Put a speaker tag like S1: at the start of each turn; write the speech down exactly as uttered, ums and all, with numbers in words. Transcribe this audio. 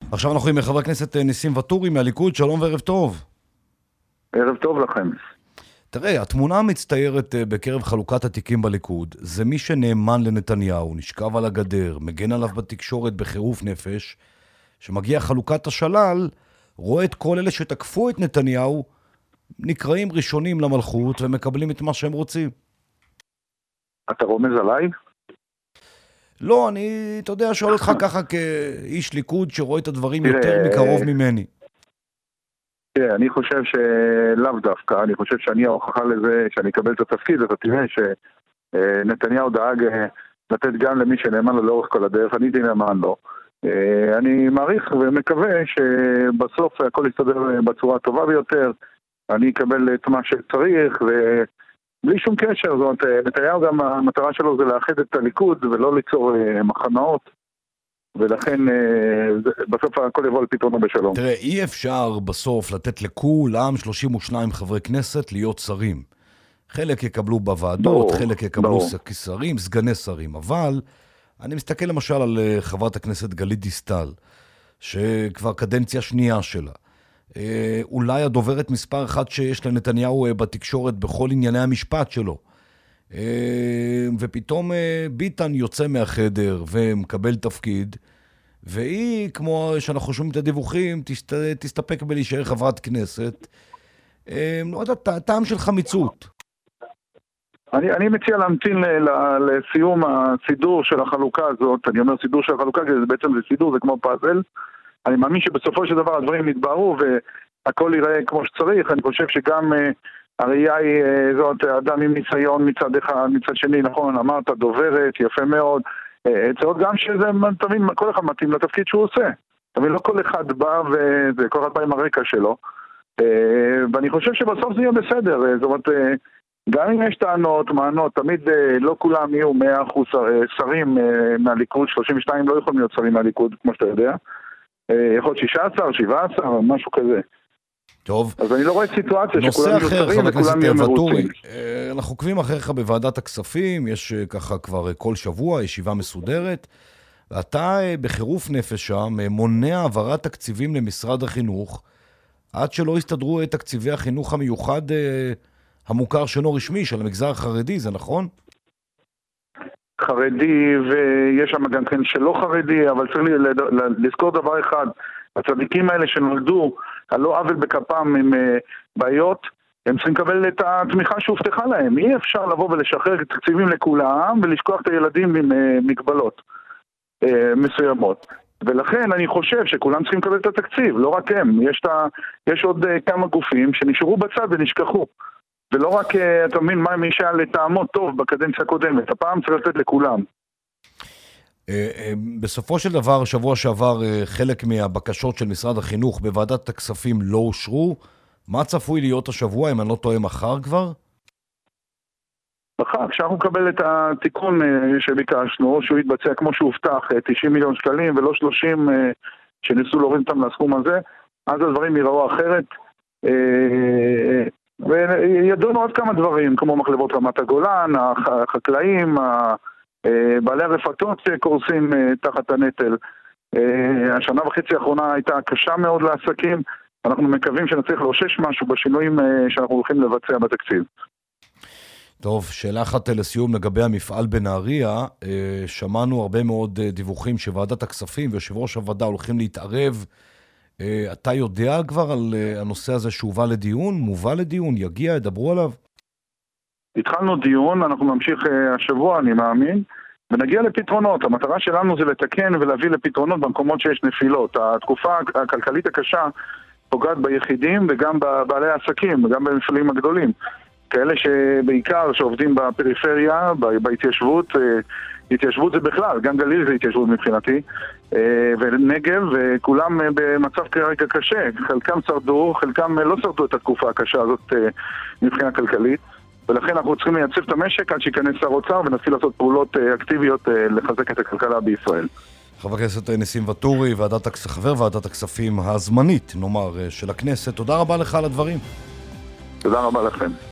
S1: עכשיו אנחנו עם חבר הכנסת ניסים ואטורי מהליכוד. שלום וערב טוב.
S2: ערב טוב לכם.
S1: תראה, התמונה המצטיירת בקרב חלוקת התיקים בליכוד זה מי שנאמן לנתניהו, נשכב על הגדר, מגן עליו בתקשורת בחירוף נפש, שמגיע חלוקת השלל, רואה את כל אלה שתקפו את נתניהו, נקראים ראשונים למלכות ומקבלים את מה שהם רוצים.
S2: אתה רומז עליי?
S1: לא, אני, אתה יודע, שואל אותך ככה כאיש ליכוד שרואה את הדברים יותר מקרוב ממני.
S2: תראה, אני חושב שלאו דווקא, אני חושב שאני ההוכחה לזה, שאני אקבל את התפקיד, אתה תראה שנתניהו דאג לתת גם למי שנאמן לו לאורך כל הדרך, אני הייתי נאמן לו. אני מעריך ומקווה שבסוף הכל יסתדר בצורה הטובה ביותר, אני אקבל את מה שצריך, ובלי שום קשר, זאת אומרת, נתניהו גם המטרה שלו זה לאחד את הליכוד ולא ליצור מחנאות, ולכן בסוף הכל יבוא על פתרונו בשלום.
S1: תראה, אי אפשר בסוף לתת לכולם שלושים ושניים חברי כנסת להיות שרים. חלק יקבלו בוועדות, ברור, חלק יקבלו שרים, סגני שרים, אבל אני מסתכל למשל על חברת הכנסת גלית דיסטל, שכבר קדנציה שנייה שלה. אולי הדוברת מספר אחת שיש לנתניהו בתקשורת בכל ענייני המשפט שלו. ופתאום ביטן יוצא מהחדר ומקבל תפקיד, והיא, כמו שאנחנו שומעים את הדיווחים, תסת... תסתפק בלהישאר חברת כנסת. לא יודע, טעם של חמיצות.
S2: אני, אני מציע להמתין ל, ל, לסיום הסידור של החלוקה הזאת. אני אומר סידור של החלוקה, כי זה בעצם זה סידור, זה כמו פאזל. אני מאמין שבסופו של דבר הדברים יתבהרו והכל ייראה כמו שצריך. אני חושב שגם הראייה היא זאת, אדם עם ניסיון מצד אחד, מצד שני, נכון, אמרת, דוברת, יפה מאוד. צריך גם שזה, תמיד, כל אחד מתאים לתפקיד שהוא עושה. תמיד לא כל אחד בא וכל אחד בא עם הרקע שלו. ואני חושב שבסוף זה יהיה בסדר. זאת אומרת, גם אם יש טענות, מענות, תמיד לא כולם יהיו מאה אחוז שרים מהליכוד, שלושים ושתיים לא יכולים להיות שרים מהליכוד, כמו שאתה יודע. יכול להיות שישה עשר, שבעה עשר, משהו כזה.
S1: טוב.
S2: אז אני לא רואה סיטואציה
S1: שכולם יהיו שרים וכולם יהיו מרוצים. אנחנו עוקבים אחריך בוועדת הכספים, יש ככה כבר כל שבוע ישיבה מסודרת, ואתה בחירוף נפש שם מונע העברת תקציבים למשרד החינוך, עד שלא יסתדרו תקציבי החינוך המיוחד המוכר שאינו רשמי של המגזר החרדי, זה נכון?
S2: חרדי, ויש שם גם כן שלא חרדי, אבל צריך לזכור דבר אחד, הצדיקים האלה שנולדו, הלא עוול בכפם עם בעיות, הם צריכים לקבל את התמיכה שהובטחה להם. אי אפשר לבוא ולשחרר תקציבים לכולם ולשכוח את הילדים עם מגבלות מסוימות. ולכן אני חושב שכולם צריכים לקבל את התקציב, לא רק הם. יש, ת, יש עוד כמה גופים שנשארו בצד ונשכחו. ולא רק, אתה מבין, מה מי שהיה לטעמו טוב בקדנציה הקודמת. הפעם צריך לתת לכולם.
S1: בסופו של דבר, שבוע שעבר, חלק מהבקשות של משרד החינוך בוועדת הכספים לא אושרו. מה צפוי להיות השבוע, אם אני לא טועה, מחר כבר?
S2: מחר, כשאנחנו נקבל את התיקון שביקשנו, שהוא יתבצע כמו שהובטח, תשעים מיליון שקלים ולא שלושים שניסו להוריד אותם לסכום הזה, אז הדברים יראו אחרת. וידענו עוד כמה דברים, כמו מחלבות רמת הגולן, החקלאים, בעלי הרפתות קורסים תחת הנטל. השנה וחצי האחרונה הייתה קשה מאוד לעסקים, אנחנו מקווים שנצליח להושש משהו בשינויים שאנחנו הולכים לבצע בתקציב.
S1: טוב, שאלה אחת לסיום לגבי המפעל בנהריה. שמענו הרבה מאוד דיווחים שוועדת הכספים ויושב ראש הוועדה הולכים להתערב. אתה יודע כבר על הנושא הזה שהובא לדיון? מובא לדיון? יגיע? ידברו עליו?
S2: התחלנו דיון, אנחנו נמשיך השבוע, אני מאמין, ונגיע לפתרונות. המטרה שלנו זה לתקן ולהביא לפתרונות במקומות שיש נפילות. התקופה הכלכלית הקשה פוגעת ביחידים וגם בבעלי העסקים, וגם במפעלים הגדולים. כאלה שבעיקר שעובדים בפריפריה, בהתיישבות, התיישבות זה בכלל, גם גליל זה התיישבות מבחינתי, ונגב, וכולם במצב כרגע קשה. חלקם שרדו, חלקם לא שרדו את התקופה הקשה הזאת מבחינה כלכלית. ולכן אנחנו צריכים לייצב את המשק עד שיכנס שר אוצר ונתחיל לעשות פעולות אקטיביות לחזק את הכלכלה בישראל.
S1: חבר הכנסת ניסים ואטורי, חבר ועדת הכספים הזמנית, נאמר, של הכנסת. תודה רבה לך על הדברים.
S2: תודה רבה לכם.